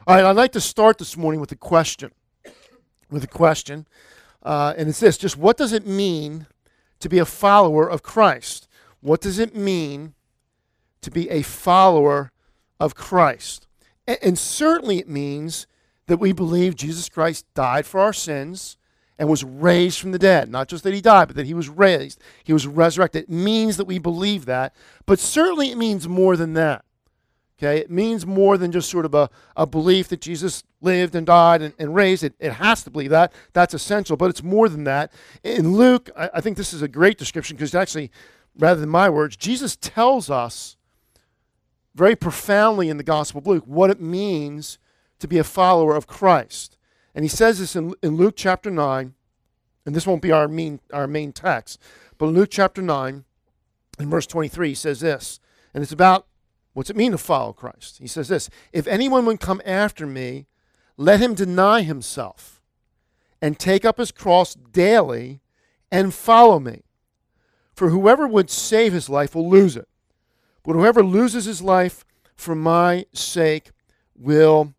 All right, I'd like to start this morning with a question. And it's this: just what does it mean to be a follower of Christ? What does it mean to be a follower of Christ? And certainly it means that we believe Jesus Christ died for our sins and was raised from the dead. Not just that he died, but that he was raised. He was resurrected. It means that we believe that, but certainly it means more than that. Okay, it means more than just sort of a belief that Jesus lived and died and raised. It has to believe that. That's essential, but it's more than that. In Luke, I think this is a great description because actually, rather than my words, Jesus tells us very profoundly in the Gospel of Luke what it means to be a follower of Christ. And he says this in Luke chapter 9, and this won't be our main text, but in Luke chapter 9, in verse 23, he says this, and it's about what's it mean to follow Christ? He says this: if anyone would come after me, let him deny himself and take up his cross daily and follow me. For whoever would save his life will lose it. But whoever loses his life for my sake will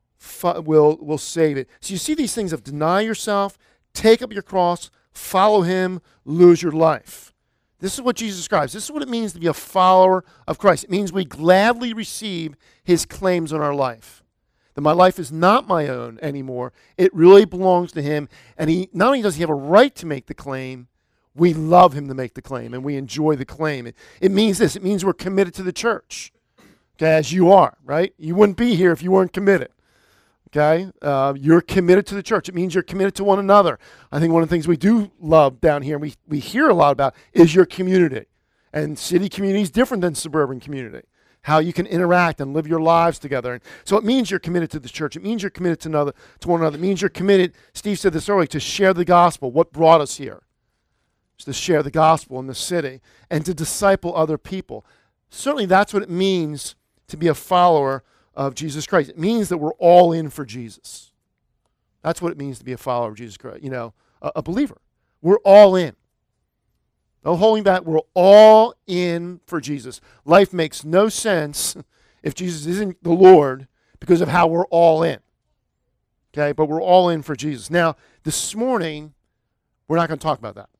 save it. So you see these things of deny yourself, take up your cross, follow him, lose your life. This is what Jesus describes. This is what it means to be a follower of Christ. It means we gladly receive his claims on our life. That my life is not my own anymore. It really belongs to him. And he not only does he have a right to make the claim, we love him to make the claim, and we enjoy the claim. It means this. It means we're committed to the church, okay, as you are, right? You wouldn't be here if you weren't committed. Okay, you're committed to the church. It means you're committed to one another. I think one of the things we do love down here, and we hear a lot about, is your community. And city community is different than suburban community. How you can interact and live your lives together. And so it means you're committed to the church. It means you're committed to one another. It means you're committed, Steve said this earlier, to share the gospel. What brought us here is to share the gospel in the city and to disciple other people. Certainly that's what it means to be a follower of Jesus Christ. It means that we're all in for Jesus. That's what it means to be a follower of Jesus Christ, a believer. We're all in. No holding back. We're all in for Jesus. Life makes no sense if Jesus isn't the Lord because of how we're all in. Okay, but we're all in for Jesus. Now, this morning, we're not going to talk about that.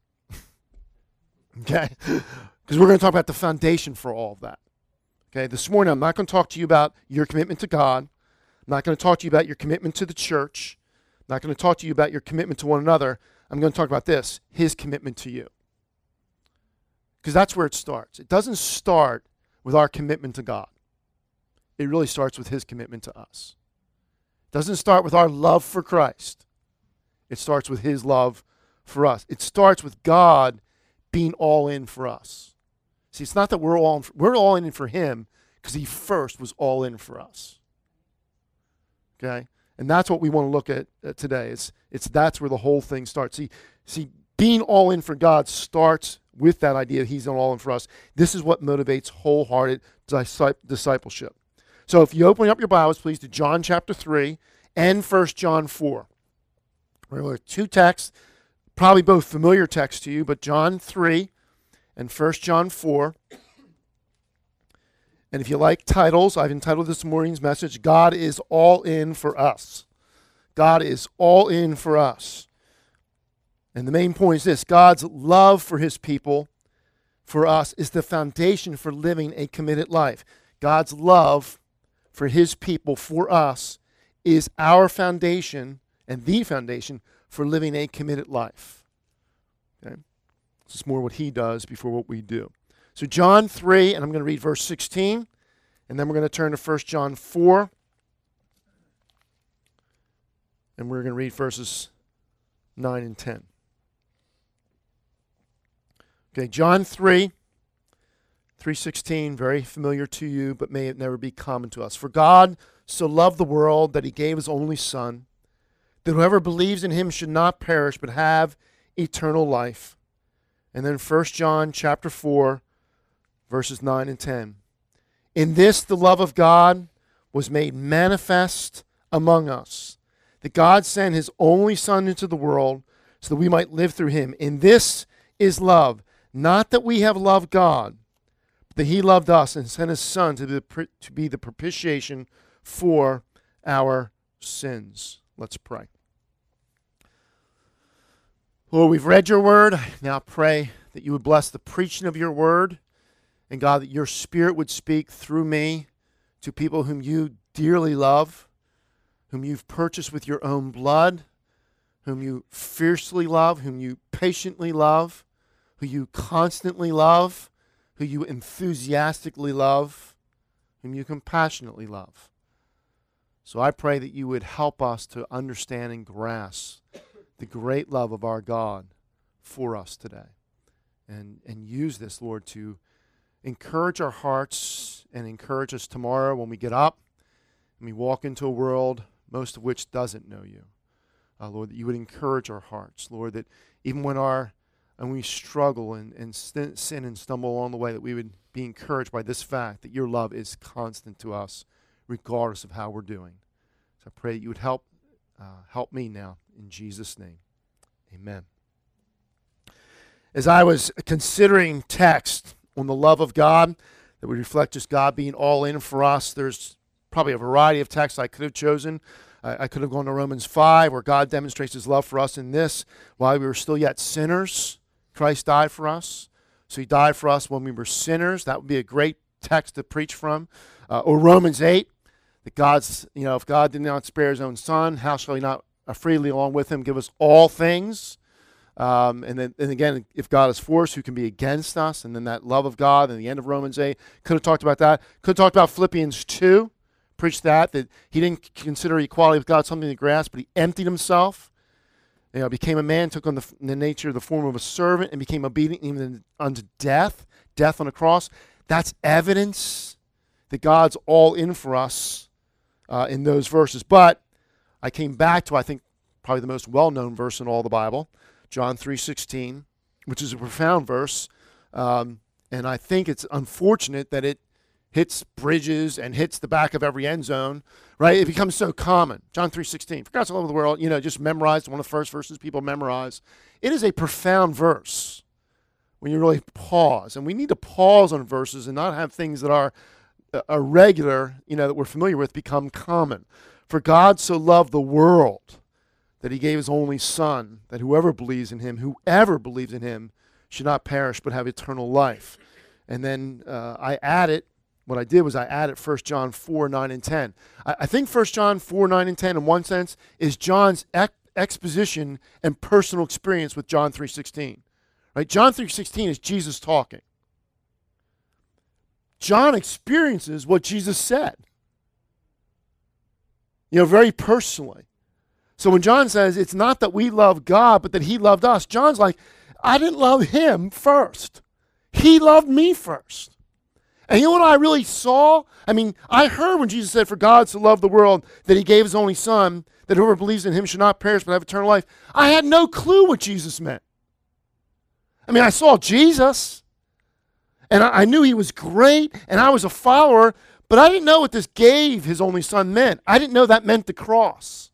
Okay, because we're going to talk about the foundation for all of that. Okay, this morning I'm not going to talk to you about your commitment to God. I'm not going to talk to you about your commitment to the church. I'm not going to talk to you about your commitment to one another. I'm going to talk about this, his commitment to you. Because that's where it starts. It doesn't start with our commitment to God. It really starts with his commitment to us. It doesn't start with our love for Christ. It starts with his love for us. It starts with God being all in for us. See, it's not that we're all in for him because he first was all in for us. Okay? And that's what we want to look at today. That's where the whole thing starts. See, being all in for God starts with that idea he's all in for us. This is what motivates wholehearted discipleship. So if you open up your Bibles, please, to John chapter 3 and 1 John 4. We're going to look at two texts, probably both familiar texts to you, but John 3 and 1 John 4. And if you like titles, I've entitled this morning's message, God is all in for us. God is all in for us. And the main point is this: God's love for his people, for us, is the foundation for living a committed life. God's love for his people, for us, is our foundation and the foundation for living a committed life. Okay? This is more what he does before what we do. So John 3, and I'm going to read verse 16, and then we're going to turn to 1 John 4, and we're going to read verses 9 and 10. Okay, John 3:16, very familiar to you, but may it never be common to us. For God so loved the world that he gave his only Son, that whoever believes in him should not perish but have eternal life. And then 1 John chapter 4, verses 9 and 10. In this the love of God was made manifest among us, that God sent his only Son into the world so that we might live through him. In this is love, not that we have loved God, but that he loved us and sent his Son to be the propitiation for our sins. Let's pray. Lord, we've read your word. I now pray that you would bless the preaching of your word, and God, that your Spirit would speak through me to people whom you dearly love, whom you've purchased with your own blood, whom you fiercely love, whom you patiently love, who you constantly love, who you enthusiastically love, whom you compassionately love. So I pray that you would help us to understand and grasp the great love of our God for us today. And use this, Lord, to encourage our hearts and encourage us tomorrow when we get up and we walk into a world, most of which doesn't know you. Lord, that you would encourage our hearts. Lord, that even when we struggle and sin and stumble along the way, that we would be encouraged by this fact that your love is constant to us, regardless of how we're doing. So I pray that you would help me now, in Jesus' name. Amen. As I was considering text on the love of God that would reflect just God being all in for us, there's probably a variety of texts I could have chosen. I could have gone to Romans 5, where God demonstrates his love for us in this: while we were still yet sinners, Christ died for us. So he died for us when we were sinners. That would be a great text to preach from. Or Romans 8, that God's, if God did not spare his own son, how shall he not freely along with him give us all things? And again, if God is for us, who can be against us? And then that love of God and the end of Romans 8. Could have talked about that. Could have talked about Philippians 2. Preached that he didn't consider equality with God something to grasp, but he emptied himself. Became a man, took on the nature, the form of a servant, and became obedient even unto death on a cross. That's evidence that God's all in for us in those verses. But I came back to, I think, probably the most well-known verse in all the Bible, John 3:16, which is a profound verse. And I think it's unfortunate that it hits bridges and hits the back of every end zone, right? It becomes so common. John 3:16, for God so loved the world, just memorized, one of the first verses people memorize. It is a profound verse when you really pause. And we need to pause on verses and not have things that are regular, that we're familiar with, become common. For God so loved the world that he gave his only son, that whoever believes in him should not perish but have eternal life. And then what I did was I added 1 John 4, 9, and 10. I think 1 John 4, 9, and 10, in one sense, is John's exposition and personal experience with John 3:16. Right? John 3:16 is Jesus talking. John experiences what Jesus said, very personally. So when John says it's not that we love God, but that he loved us, John's like, I didn't love him first. He loved me first. And you know what I really saw? I heard when Jesus said, for God so loved the world that he gave his only son, that whoever believes in him should not perish but have eternal life. I had no clue what Jesus meant. I saw Jesus, and I knew he was great, and I was a follower, but I didn't know what this gave his only son meant. I didn't know that meant the cross.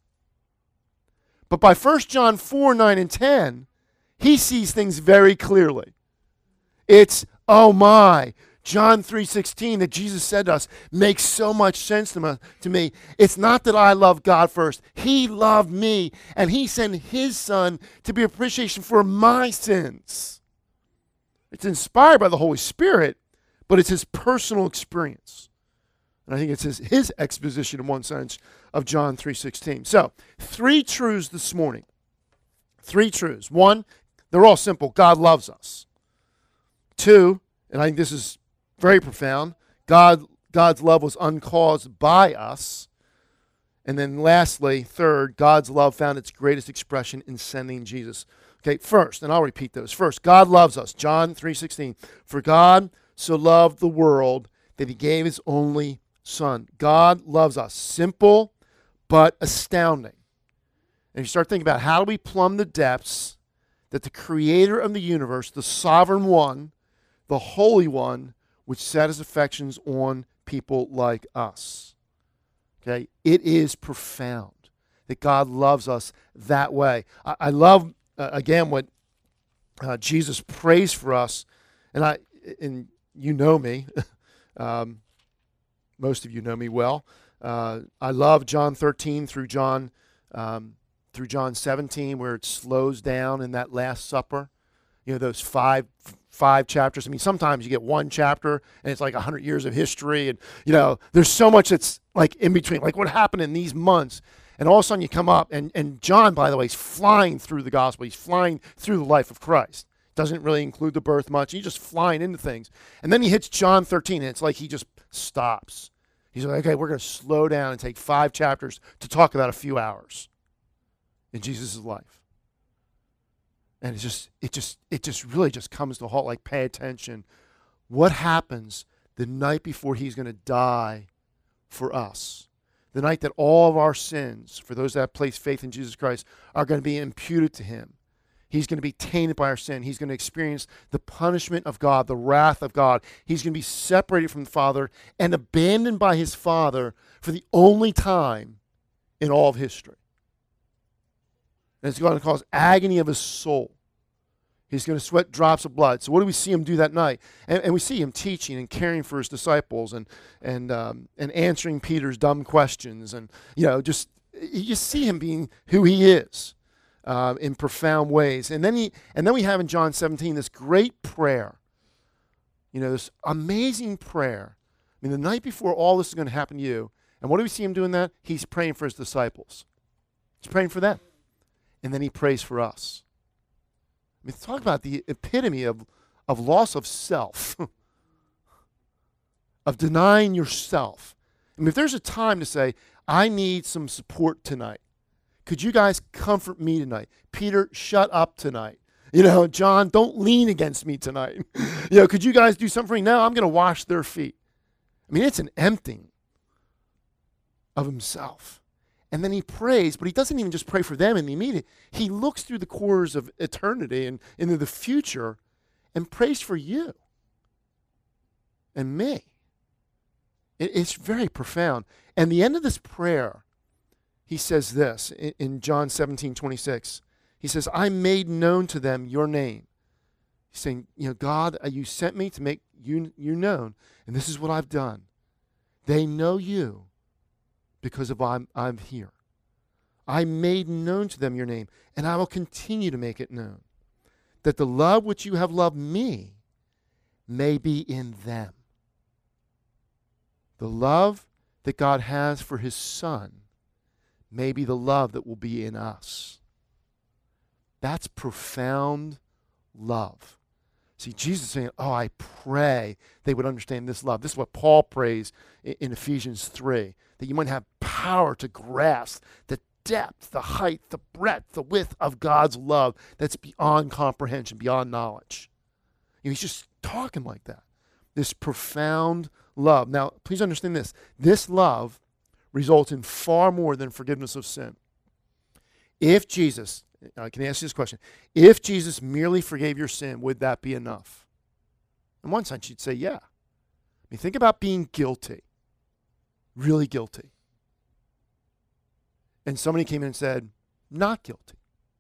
But by 1 John 4, 9, and 10, he sees things very clearly. It's, oh my, John 3:16 that Jesus said to us makes so much sense to me. It's not that I love God first. He loved me, and he sent his son to be a propitiation for my sins. It's inspired by the Holy Spirit, but it's his personal experience. And I think it's his exposition, in one sense, of John 3:16. So, 3 truths this morning. 3 truths. 1, they're all simple. God loves us. 2, and I think this is very profound, God's love was uncaused by us. And then lastly, 3rd, God's love found its greatest expression in sending Jesus. Okay, first, and I'll repeat those. First, God loves us. John 3:16. For God so loved the world that he gave his only son. God loves us. Simple, but astounding. And you start thinking about, how do we plumb the depths that the creator of the universe, the sovereign one, the holy one, which set his affections on people like us. Okay, it is profound that God loves us that way. I love, again, what Jesus prays for us, and you know me, most of you know me well. I love John 13 through John 17, where it slows down in that Last Supper. You know, those five chapters. I mean, sometimes you get one chapter and it's like 100 years of history, and you know, there's so much that's like in between, like what happened in these months. And all of a sudden you come up, and John, by the way, is flying through the gospel. He's flying through the life of Christ. Doesn't really include the birth much. He's just flying into things. And then he hits John 13, and it's like he just stops. He's like, okay, we're going to slow down and take 5 chapters to talk about a few hours in Jesus' life. And it just really just comes to a halt, like, pay attention. What happens the night before he's going to die for us? The night that all of our sins, for those that place faith in Jesus Christ, are going to be imputed to him. He's going to be tainted by our sin. He's going to experience the punishment of God, the wrath of God. He's going to be separated from the Father and abandoned by his Father for the only time in all of history. And it's going to cause agony of his soul. He's going to sweat drops of blood. So what do we see him do that night? And we see him teaching and caring for his disciples and answering Peter's dumb questions. And, you know, you see him being who he is in profound ways. And then we have in John 17 this great prayer. You know, this amazing prayer. I mean, the night before all this is going to happen to you. And what do we see him doing that? He's praying for his disciples. He's praying for them. And then he prays for us. I mean, talk about the epitome of loss of self, of denying yourself. I mean, if there's a time to say, I need some support tonight, could you guys comfort me tonight? Peter, shut up tonight. You know, John, don't lean against me tonight. You know, could you guys do something for me? No, I'm going to wash their feet. I mean, it's an emptying of himself. And then he prays, but he doesn't even just pray for them in the immediate. He looks through the corridors of eternity and into the future and prays for you and me. It's very profound. And the end of this prayer, he says this in John 17:26. He says, I made known to them your name. He's saying, you know, God, you sent me to make you known, and this is what I've done. They know you because of I'm here. I made known to them your name, and I will continue to make it known, that the love which you have loved me may be in them. The love that God has for his Son may be the love that will be in us. That's profound love. See, Jesus is saying, oh, I pray they would understand this love. This is what Paul prays in Ephesians 3, that you might have power to grasp the depth, the height, the breadth, the width of God's love that's beyond comprehension, beyond knowledge. You know, he's just talking like that. This profound love. Now, please understand this. This love results in far more than forgiveness of sin. If Jesus, I can ask you this question, if Jesus merely forgave your sin, would that be enough? In one sense, you'd say, yeah. I mean, think about being guilty, really guilty. And somebody came in and said, not guilty.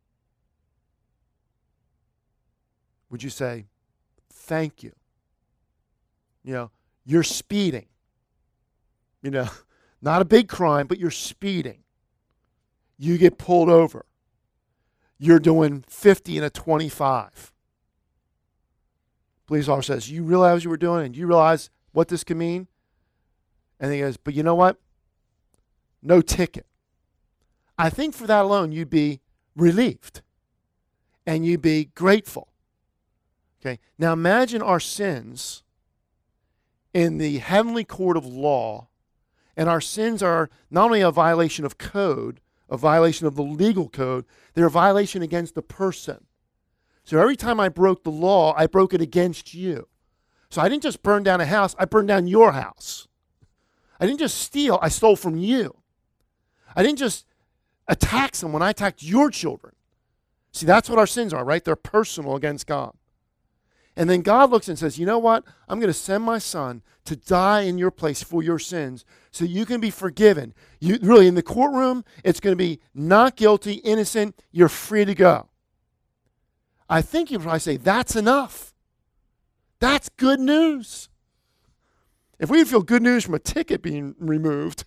Would you say, thank you? You know, you're speeding. You know, not a big crime, but you're speeding. You get pulled over. You're doing 50 and a 25. Police officer says, you realize what you were doing and you realize what this can mean? And he goes, but you know what? No ticket. I think for that alone, you'd be relieved and you'd be grateful. Okay. Now imagine our sins in the heavenly court of law, and our sins are not only a violation of code, a violation of the legal code, they're a violation against the person. So every time I broke the law, I broke it against you. So I didn't just burn down a house, I burned down your house. I didn't just steal, I stole from you. I didn't just attack someone, I attacked your children. See, that's what our sins are, right? They're personal against God. And then God looks and says, you know what? I'm going to send my son to die in your place for your sins so you can be forgiven. You really, in the courtroom, it's going to be not guilty, innocent, you're free to go. I think you'd probably say, that's enough. That's good news. If we feel good news from a ticket being removed,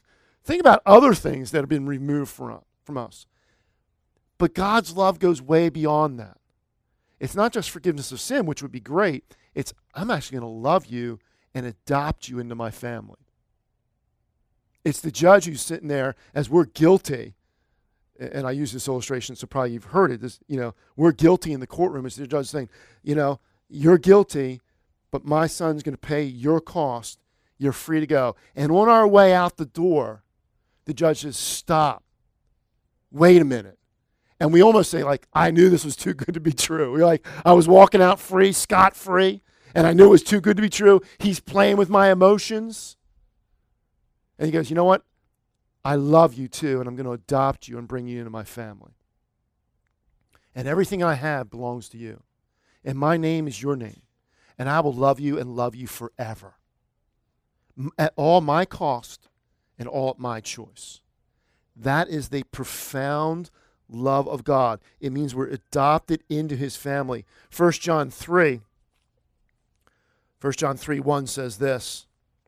Think about other things that have been removed from us. But God's love goes way beyond that. It's not just forgiveness of sin, which would be great. It's, I'm actually going to love you and adopt you into my family. It's the judge who's sitting there as we're guilty. And I use this illustration, so probably you've heard it. This, we're guilty in the courtroom. It's the judge saying, you're guilty, but my son's going to pay your cost. You're free to go. And on our way out the door, the judge says, stop. Wait a minute. And we almost say, like, I knew this was too good to be true. We're like, I was walking out free, scot-free, and I knew it was too good to be true. He's playing with my emotions. And he goes, you know what? I love you too, and I'm going to adopt you and bring you into my family. And everything I have belongs to you. And my name is your name. And I will love you and love you forever. At all my cost and all at my choice. That is the profound love of God. It means we're adopted into his family. 1 John 3:1 says this.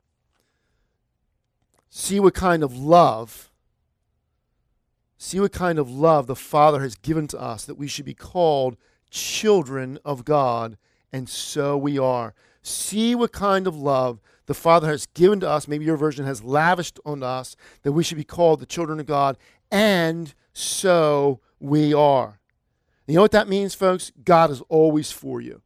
See what kind of love the Father has given to us, that we should be called children of God, and so we are. See what kind of love the Father has given to us, maybe your version has lavished on us, that we should be called the children of God, and so we are. You know what that means, folks? God is always for you.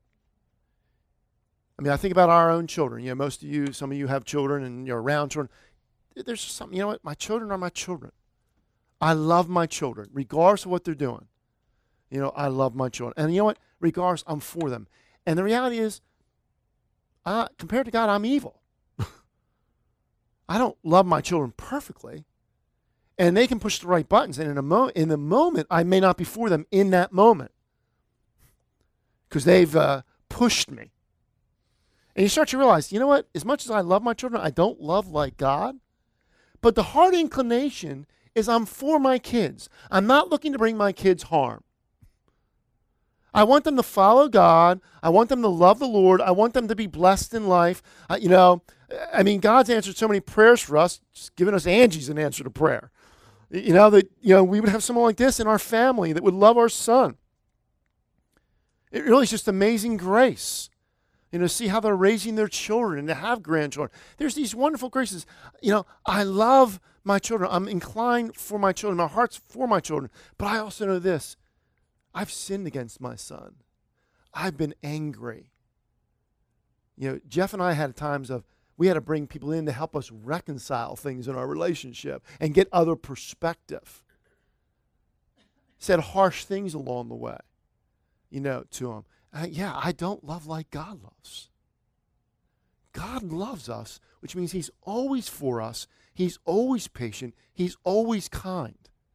I mean, I think about our own children. Most of you, some of you have children and you're around children. There's just something, what? My children are my children. I love my children, regardless of what they're doing. I love my children. And you know what? Regardless, I'm for them. And the reality is, compared to God, I'm evil. I don't love my children perfectly. And they can push the right buttons. And in the moment, I may not be for them in that moment. Because they've pushed me. And you start to realize, you know what? As much as I love my children, I don't love like God. But the heart inclination is I'm for my kids. I'm not looking to bring my kids harm. I want them to follow God. I want them to love the Lord. I want them to be blessed in life. God's answered so many prayers for us, just giving us Angie's an answer to prayer. We would have someone like this in our family that would love our son. It really is just amazing grace. See how they're raising their children and to have grandchildren. There's these wonderful graces. I love my children. I'm inclined for my children. My heart's for my children. But I also know this. I've sinned against my son. I've been angry. Jeff and I had times we had to bring people in to help us reconcile things in our relationship and get other perspective. Said harsh things along the way, to him. I don't love like God loves. God loves us, which means he's always for us. He's always patient. He's always kind.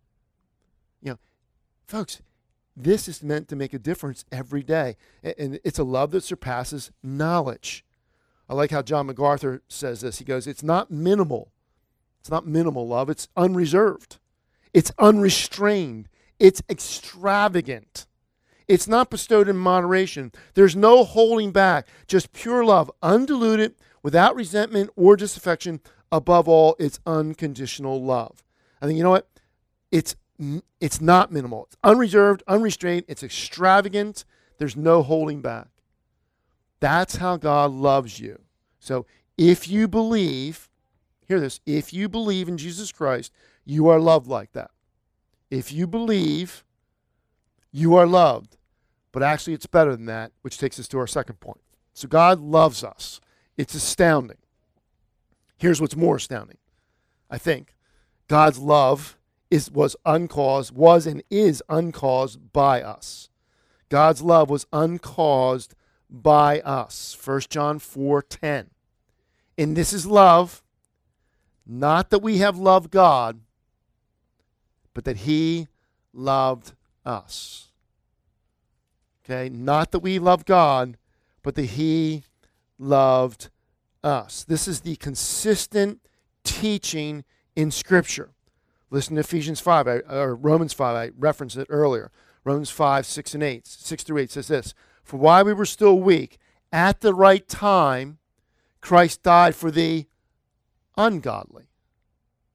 Folks, this is meant to make a difference every day. And it's a love that surpasses knowledge. I like how John MacArthur says this. He goes, it's not minimal. It's not minimal love. It's unreserved. It's unrestrained. It's extravagant. It's not bestowed in moderation. There's no holding back. Just pure love, undiluted, without resentment or disaffection. Above all, it's unconditional love. I think, you know what? It's not minimal. It's unreserved, unrestrained. It's extravagant. There's no holding back. That's how God loves you. So if you believe, hear this, if you believe in Jesus Christ, you are loved like that. If you believe, you are loved. But actually, it's better than that, which takes us to our second point. So God loves us. It's astounding. Here's what's more astounding, I think. God's love was and is uncaused by us. God's love was uncaused by us. 1 John 4:10. And this is love, not that we have loved God, but that he loved us. Okay, not that we love God, but that he loved us. This is the consistent teaching in Scripture. Listen to Ephesians 5, or Romans 5, I referenced it earlier. Romans 5, 6 through 8 says this. For while we were still weak, at the right time, Christ died for the ungodly.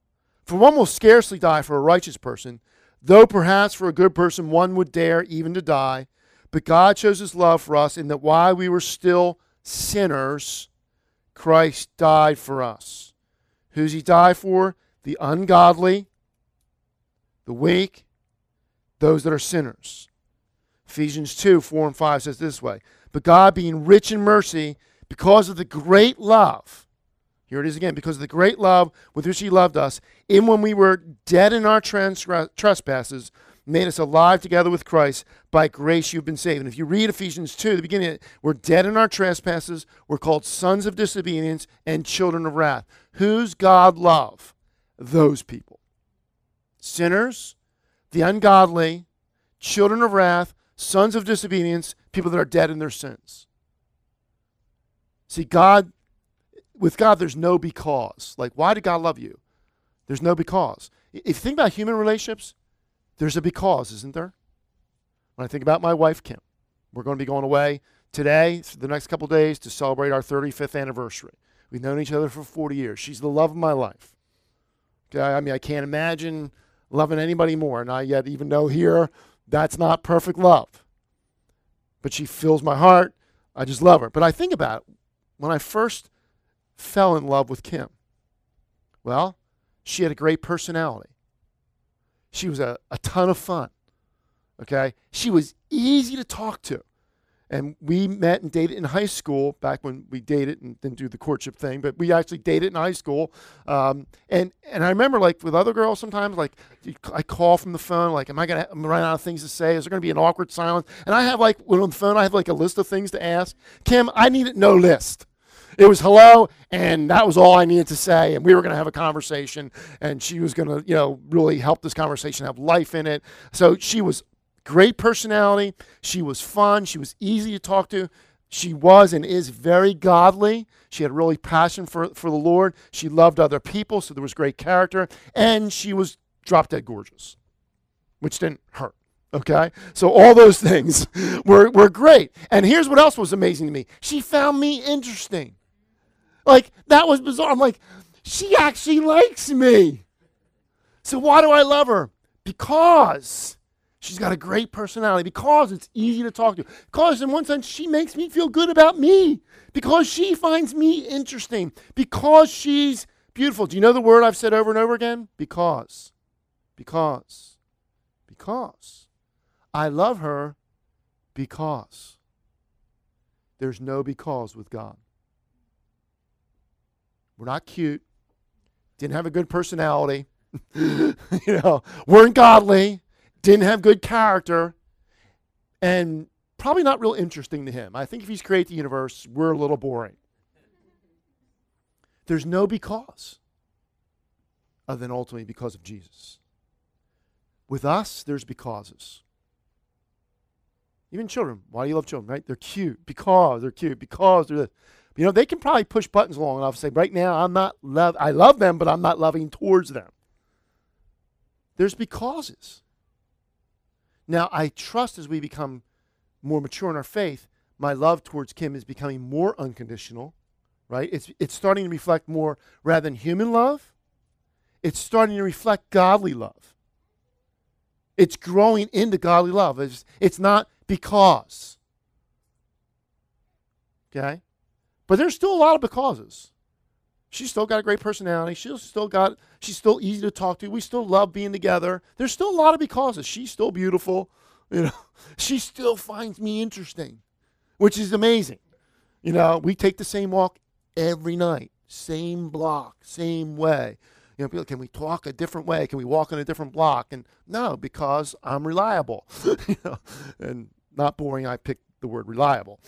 For one will scarcely die for a righteous person, though perhaps for a good person one would dare even to die. But God shows his love for us in that while we were still sinners, Christ died for us. Who's he died for? The ungodly, the weak, those that are sinners. Ephesians 2, 4 and 5 says this way, but God being rich in mercy, because of the great love, here it is again, because of the great love with which he loved us, even when we were dead in our trespasses, made us alive together with Christ. By grace you've been saved. And if you read Ephesians 2, the beginning, we're dead in our trespasses. We're called sons of disobedience and children of wrath. Who's God love? Those people. Sinners, the ungodly, children of wrath, sons of disobedience, people that are dead in their sins. See, with God, there's no because. Like, why did God love you? There's no because. If you think about human relationships, there's a because, isn't there? When I think about my wife, Kim, we're going to be going away today, for the next couple of days, to celebrate our 35th anniversary. We've known each other for 40 years. She's the love of my life. Okay? I mean, I can't imagine loving anybody more, and I yet even know here that's not perfect love. But she fills my heart. I just love her. But I think about it, when I first fell in love with Kim, well, she had a great personality. She was a ton of fun, okay? She was easy to talk to. And we met and dated in high school, back when we dated and didn't do the courtship thing, but we actually dated in high school. And I remember, like, with other girls sometimes, like, I call from the phone, like, am I going to run out of things to say? Is there going to be an awkward silence? And I have, like, when on the phone, I have, like, a list of things to ask. Kim, I needed no list. It was hello, and that was all I needed to say, and we were going to have a conversation, and she was going to, really help this conversation have life in it. So she was great personality. She was fun. She was easy to talk to. She was and is very godly. She had really passion for the Lord. She loved other people, so there was great character, and she was drop-dead gorgeous, which didn't hurt. Okay? So all those things were great. And here's what else was amazing to me. She found me interesting. Like, that was bizarre. I'm like, she actually likes me. So why do I love her? Because she's got a great personality. Because it's easy to talk to. Because in one sense, she makes me feel good about me. Because she finds me interesting. Because she's beautiful. Do you know the word I've said over and over again? Because. Because. Because. I love her because. There's no because with God. We're not cute. Didn't have a good personality. Weren't godly. Didn't have good character. And probably not real interesting to him. I think if he's created the universe, we're a little boring. There's no because other than ultimately because of Jesus. With us, there's becauses. Even children. Why do you love children, right? They're cute because they're cute, because they're this. They can probably push buttons long enough to say, right now, I love them, but I'm not loving towards them. There's becauses. Now, I trust as we become more mature in our faith, my love towards Kim is becoming more unconditional, right? It's starting to reflect more, rather than human love, it's starting to reflect godly love. It's growing into godly love. It's not because. Okay? But there's still a lot of becauses. She's still got a great personality. She's still easy to talk to. We still love being together. There's still a lot of becauses. She's still beautiful. She still finds me interesting, which is amazing. We take the same walk every night, same block, same way. People, can we talk a different way? Can we walk on a different block? And no, because I'm reliable. And not boring. I picked the word reliable.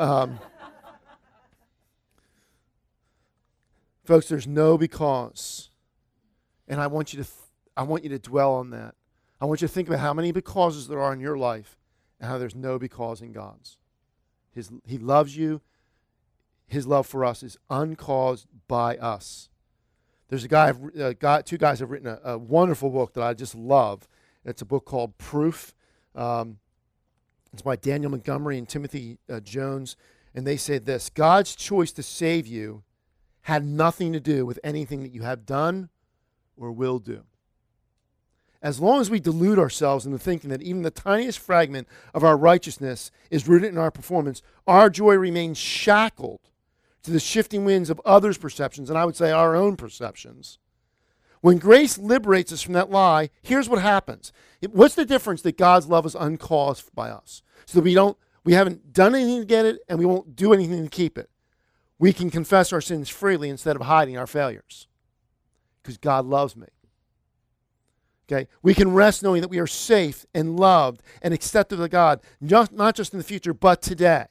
Folks, there's no because. And I want you to dwell on that. I want you to think about how many becauses there are in your life and how there's no because in God's. He loves you. His love for us is uncaused by us. There's two guys have written a wonderful book that I just love. It's a book called Proof. It's by Daniel Montgomery and Timothy Jones. And they say this: God's choice to save you had nothing to do with anything that you have done or will do. As long as we delude ourselves into thinking that even the tiniest fragment of our righteousness is rooted in our performance, our joy remains shackled to the shifting winds of others' perceptions, and I would say our own perceptions. When grace liberates us from that lie, here's what happens. What's the difference that God's love is uncaused by us? So that we haven't done anything to get it, and we won't do anything to keep it. We can confess our sins freely instead of hiding our failures. Because God loves me. Okay? We can rest knowing that we are safe and loved and accepted of God, not just in the future, but today.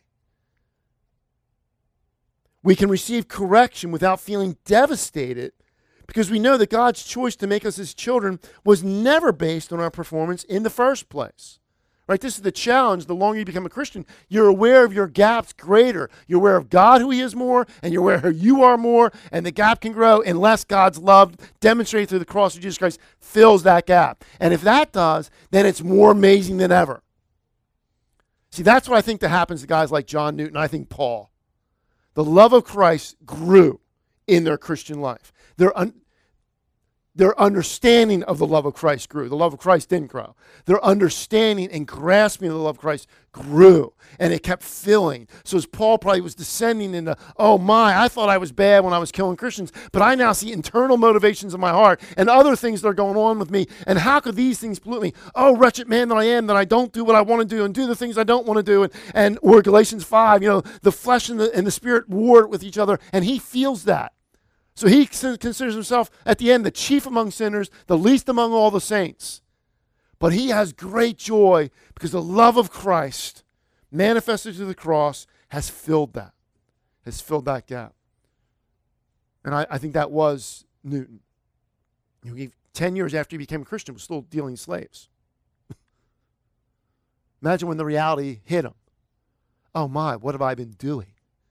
We can receive correction without feeling devastated because we know that God's choice to make us his children was never based on our performance in the first place. Right? This is the challenge. The longer you become a Christian, you're aware of your gaps greater. You're aware of God, who he is more, and you're aware who you are more, and the gap can grow unless God's love demonstrated through the cross of Jesus Christ fills that gap. And if that does, then it's more amazing than ever. See, that's what I think that happens to guys like John Newton, I think Paul. The love of Christ grew in their Christian life. Their understanding of the love of Christ grew. The love of Christ didn't grow. Their understanding and grasping of the love of Christ grew, and it kept filling. So as Paul probably was descending into, oh my, I thought I was bad when I was killing Christians, but I now see internal motivations in my heart and other things that are going on with me, and how could these things pollute me? Oh, wretched man that I am, that I don't do what I want to do and do the things I don't want to do. Or Galatians 5, the flesh and the spirit war with each other, and he feels that. So he considers himself, at the end, the chief among sinners, the least among all the saints. But he has great joy because the love of Christ, manifested through the cross, has filled that gap. And I think that was Newton. 10 years after he became a Christian, was still dealing slaves. Imagine when the reality hit him. Oh my, what have I been doing?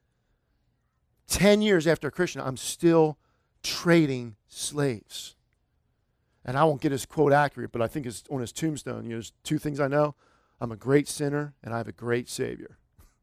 10 years after a Christian, I'm still trading slaves. And I won't get his quote accurate, but I think it's on his tombstone. There's two things I know. I'm a great sinner, and I have a great Savior.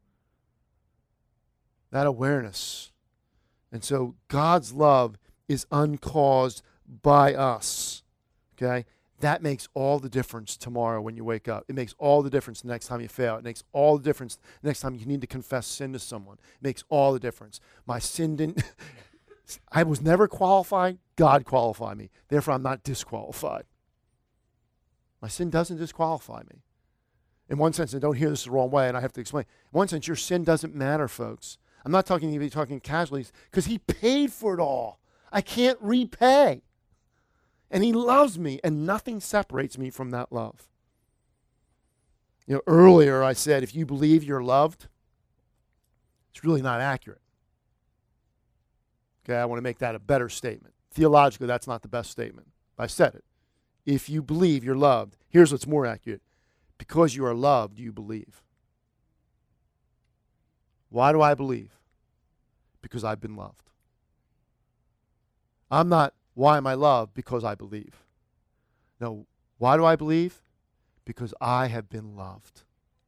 That awareness. And so God's love is uncaused by us. Okay? That makes all the difference tomorrow when you wake up. It makes all the difference the next time you fail. It makes all the difference the next time you need to confess sin to someone. It makes all the difference. My sin didn't, I was never qualified. God qualified me. Therefore, I'm not disqualified. My sin doesn't disqualify me. In one sense, and don't hear this the wrong way, and I have to explain. In one sense, your sin doesn't matter, folks. I'm not talking casually, because he paid for it all. I can't repay. And he loves me, and nothing separates me from that love. Earlier I said, if you believe you're loved, it's really not accurate. Okay, I want to make that a better statement. Theologically, that's not the best statement. I said it. If you believe you're loved, here's what's more accurate. Because you are loved, you believe. Why do I believe? Because I've been loved. I'm not, why am I loved? Because I believe. No, why do I believe? Because I have been loved.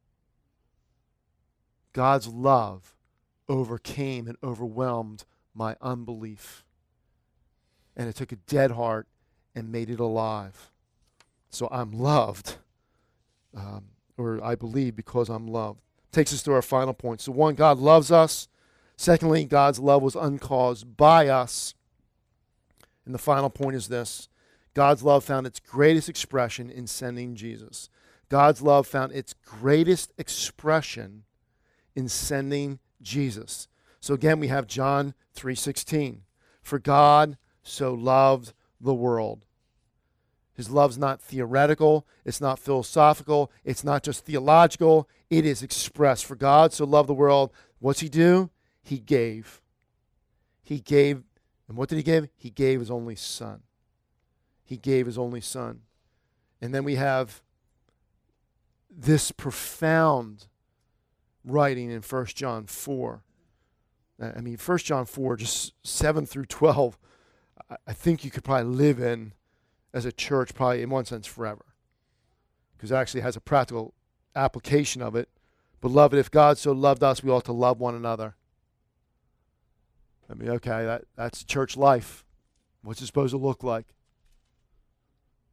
God's love overcame and overwhelmed my unbelief. And it took a dead heart and made it alive. So I'm loved, or I believe because I'm loved. Takes us to our final point. So one, God loves us. Secondly, God's love was uncaused by us. And the final point is this. God's love found its greatest expression in sending Jesus. God's love found its greatest expression in sending Jesus. So again, we have John 3:16. For God so loved the world. His love's not theoretical. It's not philosophical. It's not just theological. It is expressed. For God so loved the world. What's he do? He gave. He gave. And what did he give? He gave his only son. He gave his only son. And then we have this profound writing in 1 John 4. I mean, 1 John 4, just 7 through 12, I think you could probably live in as a church probably in one sense forever. Because it actually has a practical application of it. Beloved, if God so loved us, we ought to love one another. I mean, okay, that's church life. What's it supposed to look like?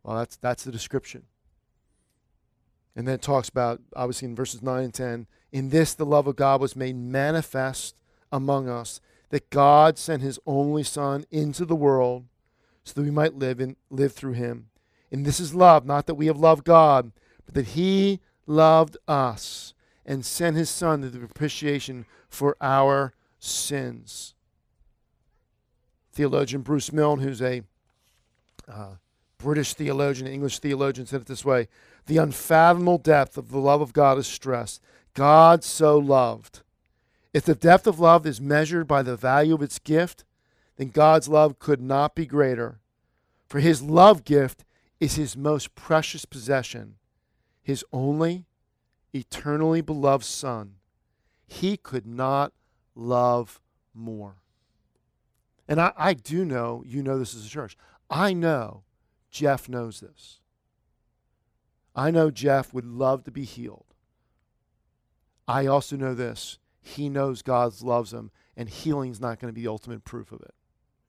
Well, that's the description. And then it talks about, obviously in verses 9 and 10, in this the love of God was made manifest among us, that God sent his only Son into the world so that we might live through him. And this is love, not that we have loved God, but that he loved us and sent his Son to the propitiation for our sins. Theologian Bruce Milne, who's a British theologian, English theologian, said it this way: the unfathomable depth of the love of God is stressed. God so loved. If the depth of love is measured by the value of its gift, then God's love could not be greater. For his love gift is his most precious possession, his only eternally beloved Son. He could not love more. And I do know, you know this as a church, I know Jeff knows this. I know Jeff would love to be healed. I also know this. He knows God loves him, and healing's not going to be the ultimate proof of it.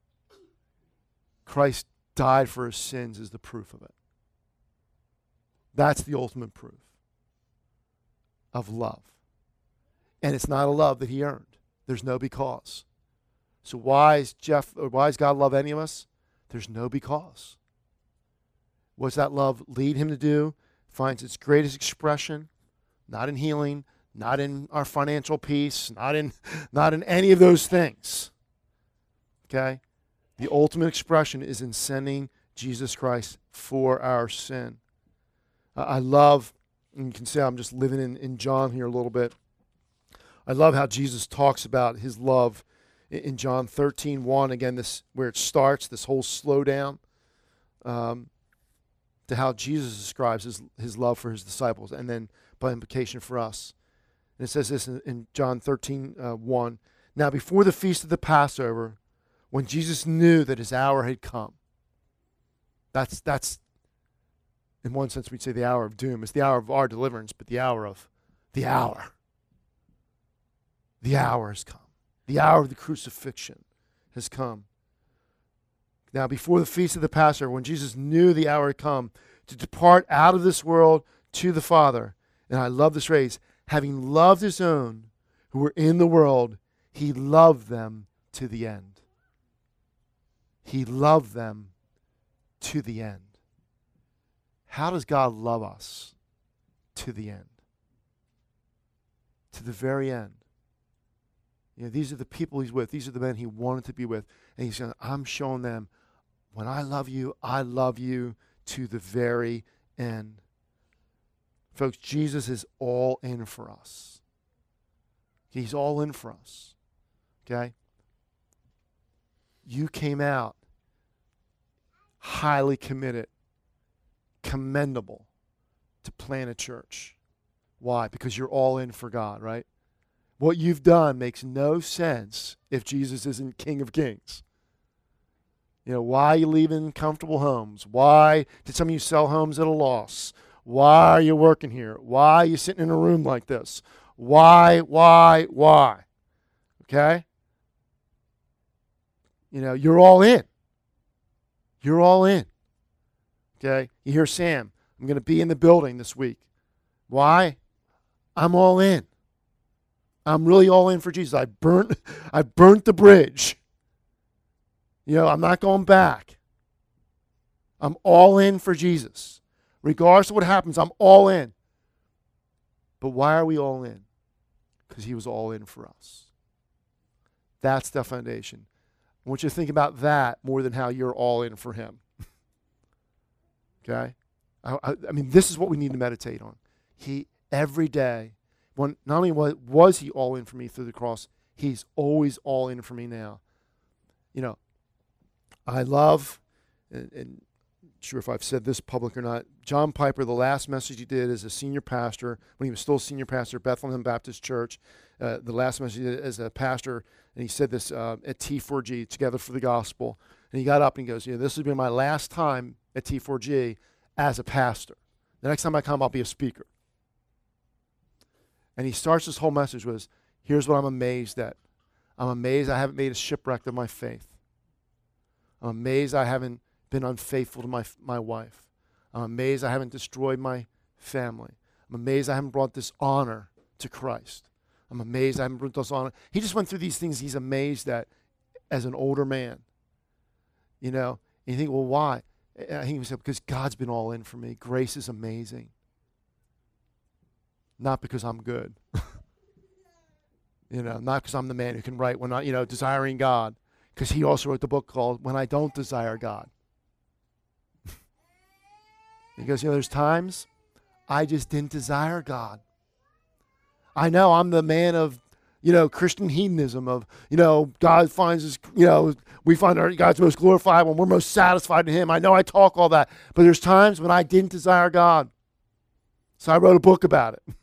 Christ died for his sins is the proof of it. That's the ultimate proof of love. And it's not a love that he earned. There's no because. So why does God love any of us? There's no because. What's that love lead him to do? Finds its greatest expression, not in healing, not in our financial peace, not in any of those things. Okay? The ultimate expression is in sending Jesus Christ for our sin. I love, and you can see I'm just living in John here a little bit. I love how Jesus talks about his love in John 13:1. Again, this where it starts, this whole slowdown, to how Jesus describes his love for his disciples, and then by implication for us. And it says this in John 13:1. Now before the feast of the Passover, when Jesus knew that his hour had come. That's in one sense we'd say the hour of doom. It's the hour of our deliverance, but the hour has come. The hour of the crucifixion has come. Now before the feast of the Passover, when Jesus knew the hour had come to depart out of this world to the Father, and I love this phrase, having loved his own who were in the world, he loved them to the end. He loved them to the end. How does God love us to the end? To the very end. You know, these are the people he's with. These are the men he wanted to be with. And he's saying, I'm showing them, when I love you to the very end. Folks, Jesus is all in for us. He's all in for us. Okay? You came out highly committed, commendable to plant a church. Why? Because you're all in for God, right? What you've done makes no sense if Jesus isn't King of Kings. You know, why are you leaving comfortable homes? Why did some of you sell homes at a loss? Why are you working here? Why are you sitting in a room like this? Why? Okay? You know, you're all in. You're all in. Okay? You hear Sam, I'm going to be in the building this week. Why? I'm all in. I'm really all in for Jesus. I burnt the bridge. You know, I'm not going back. I'm all in for Jesus. Regardless of what happens, I'm all in. But why are we all in? Because he was all in for us. That's the foundation. I want you to think about that more than how you're all in for him. Okay? I mean, this is what we need to meditate on. He, every day, not only was he all in for me through the cross, he's always all in for me now. You know, I love, and I'm not sure if I've said this public or not, John Piper, the last message he did as a senior pastor, when he was still a senior pastor at Bethlehem Baptist Church, the last message he did as a pastor, and he said this at T4G, Together for the Gospel, and he got up and he goes, you know, this will be my last time at T4G as a pastor. The next time I come, I'll be a speaker. And he starts this whole message with, here's what I'm amazed at. I'm amazed I haven't made a shipwreck of my faith. I'm amazed I haven't been unfaithful to my wife. I'm amazed I haven't destroyed my family. I'm amazed I haven't brought dishonor to Christ. I'm amazed I haven't brought dishonor. He just went through these things he's amazed at as an older man. You know, and you think, well, why? And I think he said, because God's been all in for me. Grace is amazing. Not because I'm good. Not because I'm the man who can write when I, desiring God. Because he also wrote the book called When I Don't Desire God. He goes, there's times I just didn't desire God. I know I'm the man of, Christian hedonism of, God finds us, we find our God's most glorified when we're most satisfied in him. I know I talk all that, but there's times when I didn't desire God. So I wrote a book about it.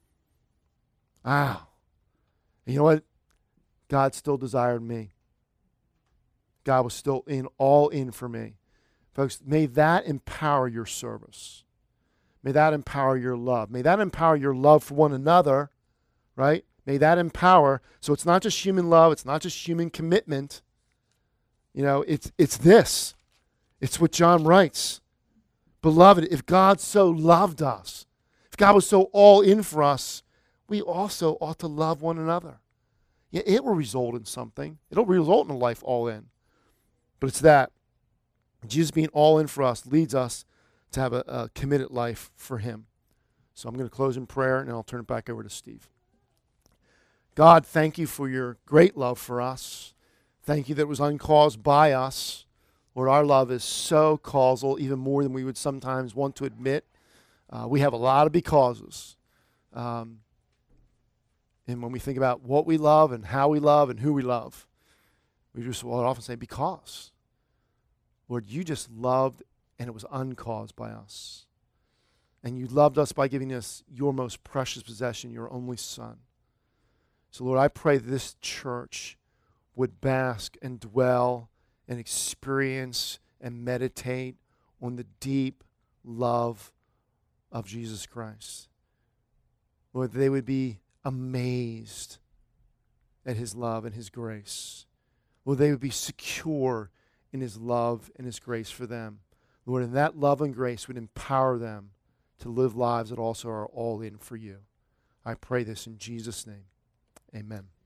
Wow. And you know what? God still desired me. God was still all in for me. Folks, may that empower your service. May that empower your love. May that empower your love for one another, right? May that empower. So it's not just human love. It's not just human commitment. It's this. It's what John writes. Beloved, if God so loved us, if God was so all in for us, we also ought to love one another. Yeah, it will result in something. It'll result in a life all in. But it's that. Jesus being all in for us leads us to have a committed life for him. So I'm going to close in prayer, and I'll turn it back over to Steve. God, thank you for your great love for us. Thank you that it was uncaused by us. Lord, our love is so causal, even more than we would sometimes want to admit. We have a lot of becauses. And when we think about what we love and how we love and who we love, we just will often say, because. Lord, you just loved, and it was uncaused by us. And you loved us by giving us your most precious possession, your only Son. So, Lord, I pray that this church would bask and dwell and experience and meditate on the deep love of Jesus Christ. Lord, they would be amazed at his love and his grace. Lord, they would be secure in his love and his grace for them. Lord, and that love and grace would empower them to live lives that also are all in for you. I pray this in Jesus' name. Amen.